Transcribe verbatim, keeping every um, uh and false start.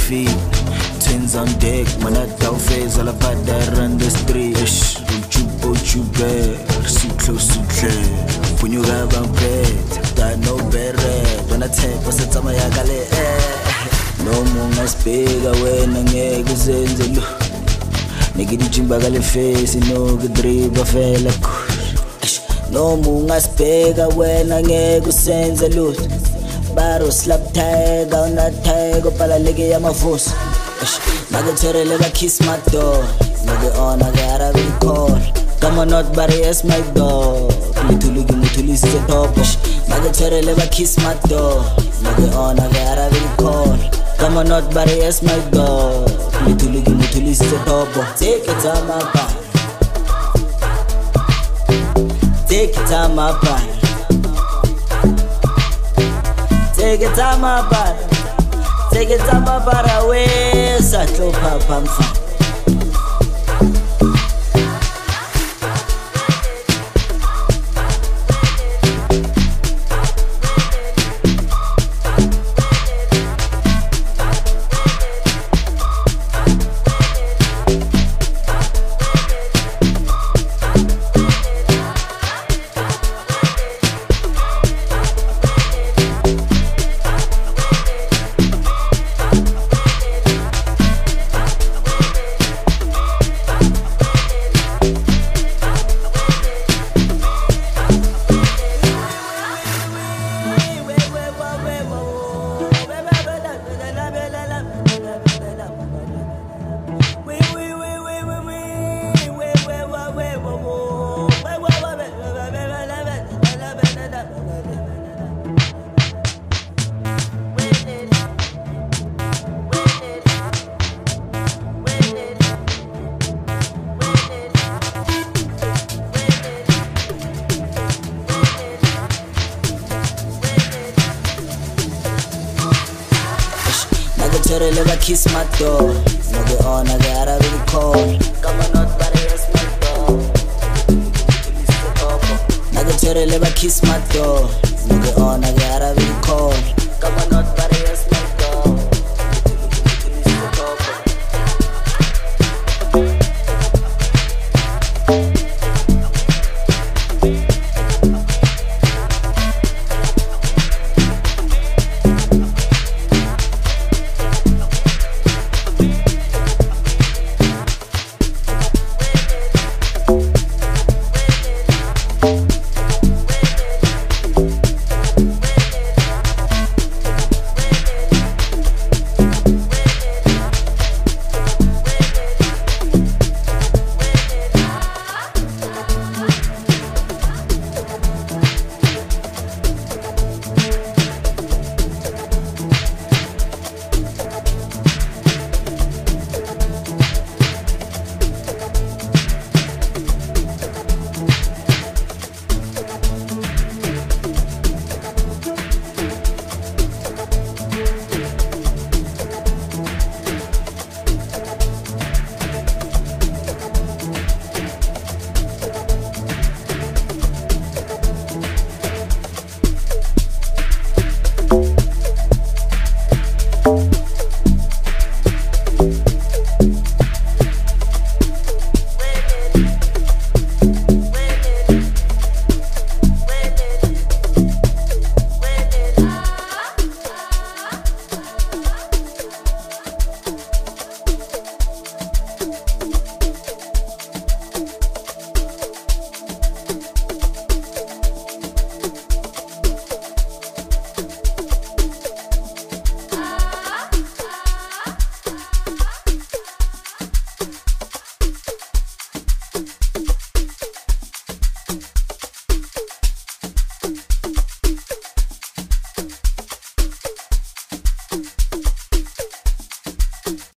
feet. Twins on deck, man at our face, all about that run the street. Uchu, uchu, bear, so close, so clear. When you have a bed, that no better. When I take what's the time I got it. No more, I speak away, and egg is in the look. Nigga, the chimba got a face, you know, the drip of a kush. No more, I speak away, and egg is in the loot. Baro slap tag, on that tag, up a leg, I'm a force. Naga tere lega kiss my door. Naga on a gara will call. Come on, not bari as my dog. Little mutuli is the top. Naga tere lega kiss my door. Naga on a gara will call. Come on, not bari as my dog. Little mutuli is the top. Take it on my back. Take it on my back. Take it on my back. Take it up about away, Sato Papa. Tere lega kiss my door. Naga on a gara will call. Come on, not bari as my door. Naga tere lega kiss my door. Naga on a gara will call. Come on, not